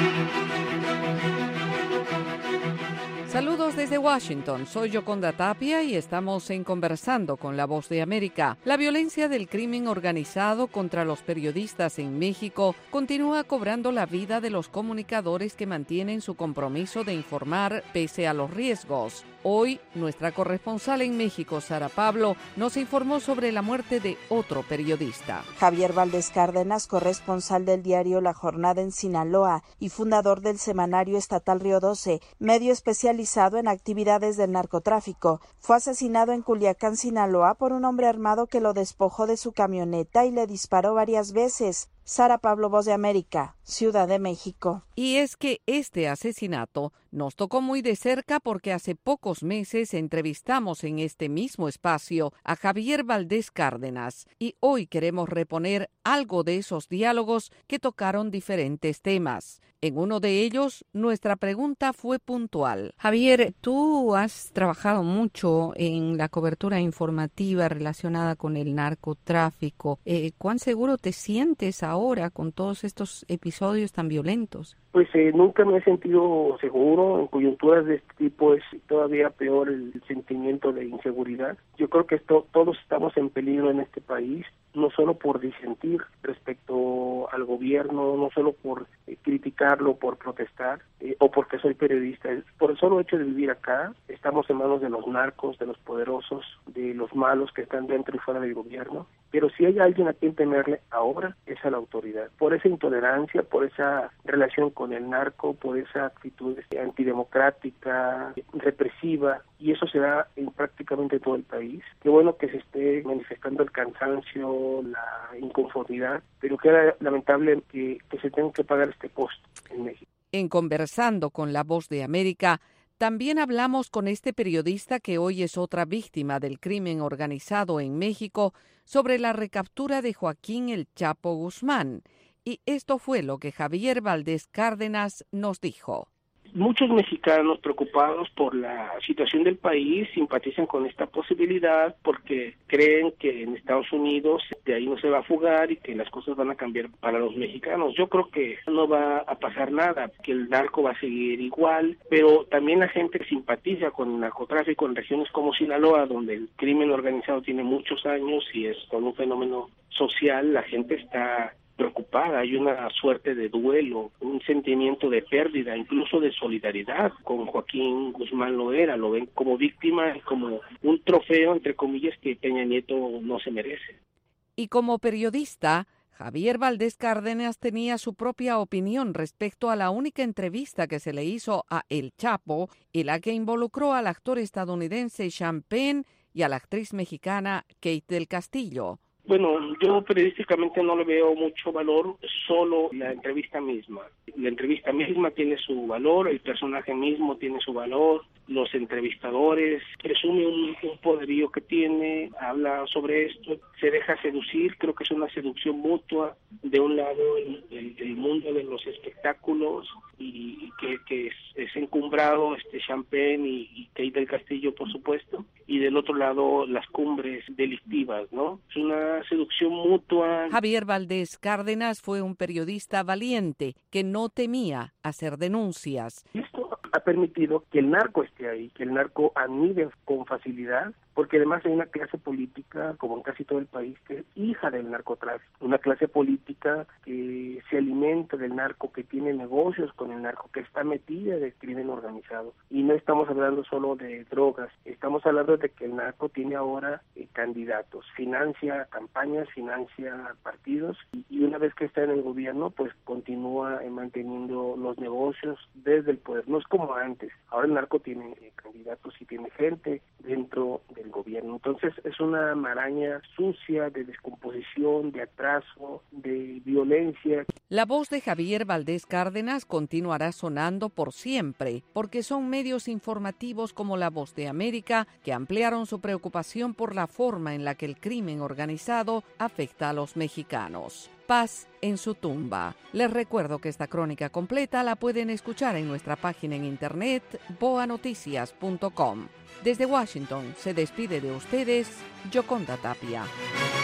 Saludos desde Washington, soy Yoconda Tapia y estamos en Conversando con la Voz de América. La violencia del crimen organizado contra los periodistas en México continúa cobrando la vida de los comunicadores que mantienen su compromiso de informar pese a los riesgos. Hoy, nuestra corresponsal en México, Sara Pablo, nos informó sobre la muerte de otro periodista. Javier Valdés Cárdenas, corresponsal del diario La Jornada en Sinaloa y fundador del semanario estatal Río 12, medio especializado en actividades del narcotráfico, fue asesinado en Culiacán, Sinaloa, por un hombre armado que lo despojó de su camioneta y le disparó varias veces. Sara Pablo, Voz de América, Ciudad de México. Y es que este asesinato nos tocó muy de cerca porque hace pocos meses entrevistamos en este mismo espacio a Javier Valdés Cárdenas y hoy queremos reponer algo de esos diálogos que tocaron diferentes temas. En uno de ellos, nuestra pregunta fue puntual. Javier, tú has trabajado mucho en la cobertura informativa relacionada con el narcotráfico. ¿Cuán seguro te sientes ahora con todos estos episodios tan violentos? Pues nunca me he sentido seguro. En coyunturas de este tipo es todavía peor el sentimiento de inseguridad. Yo creo que todos estamos en peligro en este país, no solo por disentir respecto al gobierno, no solo por criticarlo, por protestar, o porque soy periodista. Por el solo hecho de vivir acá, estamos en manos de los narcos, de los poderosos, de los malos que están dentro y fuera del gobierno. Pero si hay alguien a quien temerle ahora, es a la autoridad. Por esa intolerancia, por esa relación con el narco, por esa actitud antidemocrática, represiva, y eso se da en prácticamente todo el país. Qué bueno que se esté manifestando el cansancio, la inconformidad, pero queda lamentable que se tenga que pagar este costo en México. En Conversando con la Voz de América, también hablamos con este periodista que hoy es otra víctima del crimen organizado en México sobre la recaptura de Joaquín El Chapo Guzmán. Y esto fue lo que Javier Valdés Cárdenas nos dijo. Muchos mexicanos preocupados por la situación del país simpatizan con esta posibilidad porque creen que en Estados Unidos de ahí no se va a fugar y que las cosas van a cambiar para los mexicanos. Yo creo que no va a pasar nada, que el narco va a seguir igual, pero también la gente que simpatiza con el narcotráfico en regiones como Sinaloa, donde el crimen organizado tiene muchos años y es todo un fenómeno social, la gente está preocupada, hay una suerte de duelo, un sentimiento de pérdida, incluso de solidaridad con Joaquín Guzmán Loera, lo ven como víctima y como un trofeo, entre comillas, que Peña Nieto no se merece. Y como periodista, Javier Valdés Cárdenas tenía su propia opinión respecto a la única entrevista que se le hizo a El Chapo y la que involucró al actor estadounidense Sean Penn y a la actriz mexicana Kate del Castillo. Bueno, yo periodísticamente no le veo mucho valor, solo la entrevista misma. La entrevista misma tiene su valor, el personaje mismo tiene su valor, los entrevistadores, presume un poderío que tiene, habla sobre esto, se deja seducir, creo que es una seducción mutua. De un lado el mundo de los espectáculos y que es encumbrado Sean Penn y Kate del Castillo, por supuesto, y del otro lado las cumbres delictivas, ¿no? Es una seducción mutua. Javier Valdés Cárdenas fue un periodista valiente que no temía hacer denuncias. Esto ha permitido que el narco esté ahí, que el narco anide con facilidad, porque además hay una clase política, como en casi todo el país, que es hija del narcotráfico, una clase política que se alimenta del narco, que tiene negocios con el narco, que está metida del crimen organizado. Y no estamos hablando solo de drogas, estamos hablando de que el narco tiene ahora candidatos, financia campañas, financia partidos, y una vez que está en el gobierno, pues continúa manteniendo los negocios desde el poder. No es como antes, ahora el narco tiene candidatos y tiene gente dentro del gobierno. Entonces es una maraña sucia de descomposición, de atraso, de violencia. La voz de Javier Valdés Cárdenas continuará sonando por siempre, porque son medios informativos como La Voz de América que ampliaron su preocupación por la forma en la que el crimen organizado afecta a los mexicanos. Paz en su tumba. Les recuerdo que esta crónica completa la pueden escuchar en nuestra página en internet boanoticias.com. Desde Washington se despide de ustedes Yoconda Tapia.